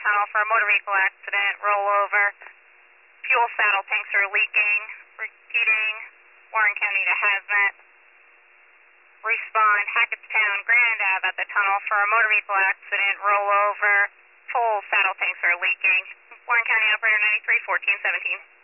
tunnel for a motor vehicle accident, rollover. Fuel saddle tanks are leaking. Repeating, Warren County to hazmat. Respond, Hackettstown, Grand Ave at the tunnel for a motor vehicle accident, rollover. Full saddle tanks are leaking. Warren County operator 93, 1417.